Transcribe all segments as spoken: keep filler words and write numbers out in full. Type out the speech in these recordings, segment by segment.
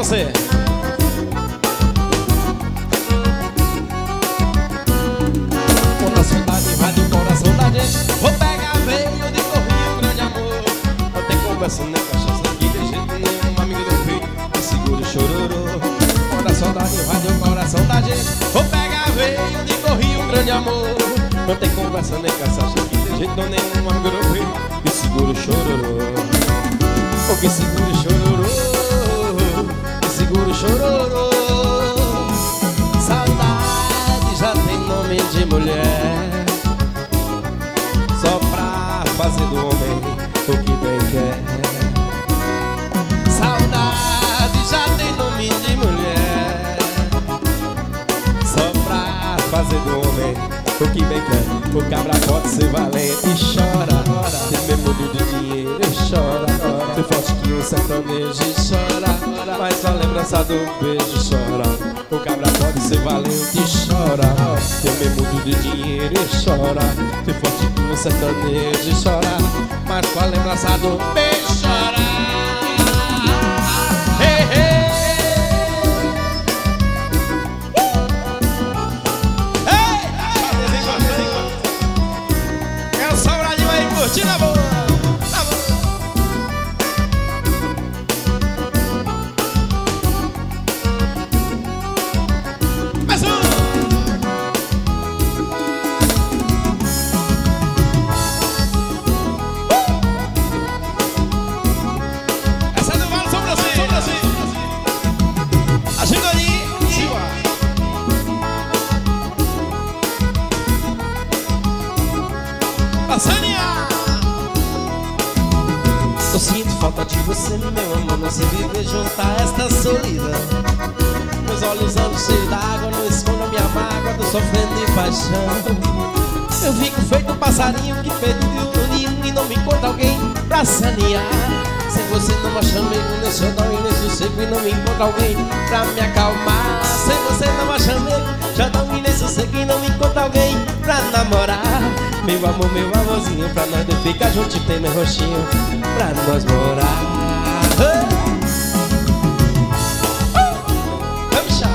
você. Quando a saudade invade o coração da gente, vou pegar veio de corrinho, grande amor. Não tem conversa nem cachaça aqui de jeito nenhum, amigo do peito que segura o chororô. Quando a saudade invade o coração da gente, vou pegar veio de corrinho, grande amor. Não tem conversa nem cachaça aqui de jeito nenhum, amigo do peito que segura o chororô. O que segura o chororô, que segura o chororô. Saudade já tem nome de mulher, só pra fazer do homem o que bem quer. Saudade já tem nome de mulher, só pra fazer do homem o que bem quer. O cabra pode ser valente e chora, tem memória de dinheiro e chora. Ser forte que um sertanejo e chora, mas só lembrança do beijo chora. O cabra pode ser valente e chora, tem memória de dinheiro e chora. Ser forte que um sertanejo e chora, mas só lembrança do beijo chora. Hey, hey. Curtindo a boa, na boa. Mais um. Uh! Essa é do Vale São Brasil, São Brasil. A Gigolinha a Sânia. Eu sinto falta de você, meu amor, não sei viver junto a esta solidão. Meus olhos andam cheios d'água, não escondo a minha mágoa, tô sofrendo de paixão. Eu fico feito um passarinho que perdeu o ninho e não me encontra alguém pra sanear. Sem você não me acha meio, nem xodó e nem sossego, e não me encontra alguém pra me acalmar. Sem você não me acha meio, xodó e nem sossego, e não me encontra alguém pra namorar. Meu amor, meu amorzinho, pra nós dois ficar junto e ter meu rostinho pra nós morar. Vamos chá.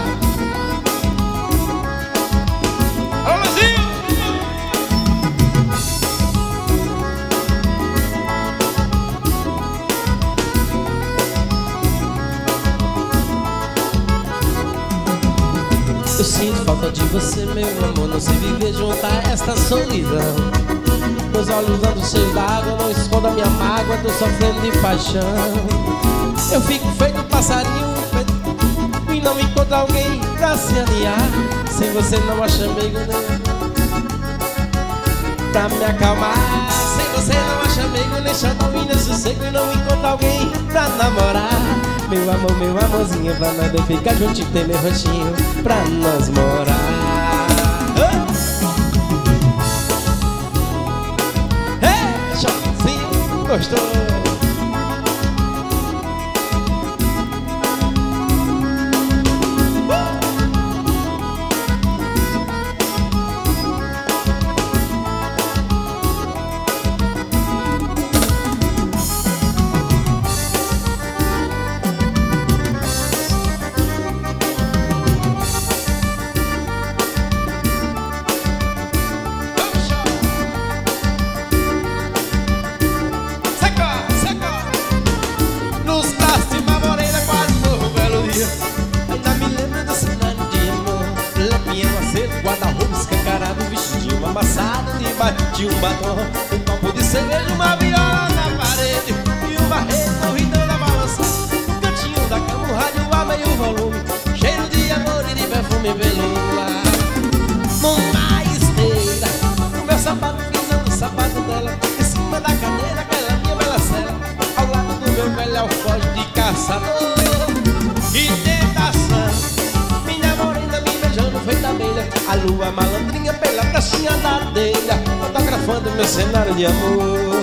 Alô, Luzinho! Eu sinto falta de você, meu amor, não sei viver junto a esta solidão. Meus olhos andam cheios d'água, não escondo a minha mágoa, tô sofrendo de paixão. Eu fico feito um passarinho e não me encontro alguém pra se alinhar. Sem você não acha meigo nem pra me acalmar. Sem você não acha meigo nem xodó e nem sossego, e não me encontro alguém pra namorar. Meu amor, meu amorzinho, pra nós dois ficar junto e ter meu rostinho pra nós morar. Hey, Joãozinho, gostou? De um batom, um copo de cerveja, uma viola na parede e um barreto ritando a balança. No cantinho da cama, o rádio a meio volume, cheiro de amor e de perfume pelo ar. Numa esteira, o meu sapato pisando no sapato dela, em cima da cadeira, aquela minha bela cela, ao lado do meu velho alfoge de caçador. E tentação, minha morena me beijando feita abelha, a lua malandrinha pela pracinha da telha, fotografando meu cenário de amor.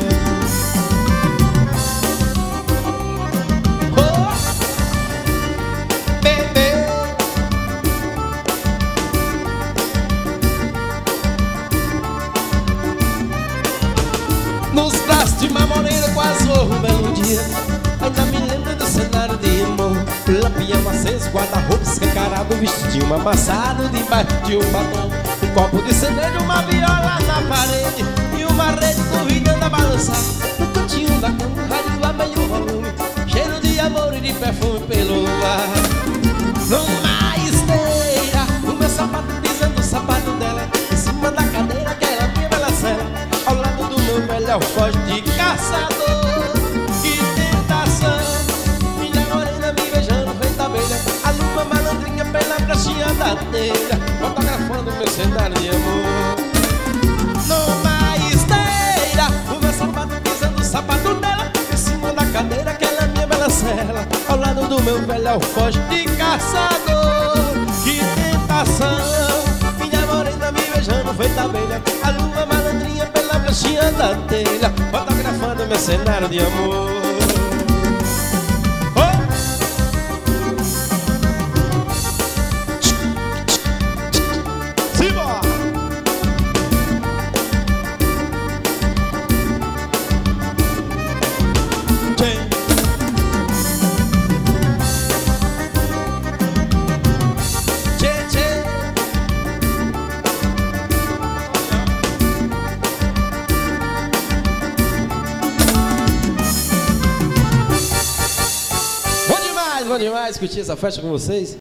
Oh, bebê. Nos braços de uma morena quase um belo dia, ainda me lembro do cenário de amor. dois guarda-roupas escancarado, vestidinho amassado debaixo de um batom, um copo de cerveja, uma viola na parede e uma rede convidando a balançar. No cantinho da cama, um rádio a meio volume, cheiro de amor e de perfume pelo ar. Numa esteira, o meu sapato pisando o sapato dela, em cima da cadeira que era minha bela cela, ao lado do meu velho alfoge de caçador. Que tentação, minha morena me beijando feita abelha, a lua malandrinha pela brechinha da telha, fotografando meu cenário de amor. Numa esteira, o meu sapato pisando o sapato dela, em cima da cadeira que ela é minha bela cela, ao lado do meu velho alfoge de caçador. Que tentação, minha morena me beijando feita abelha, a lua malandrinha pela brechinha da telha, fotografando meu cenário de amor. Oh! Simbora! Tchê. Bom demais curtir essa festa com vocês.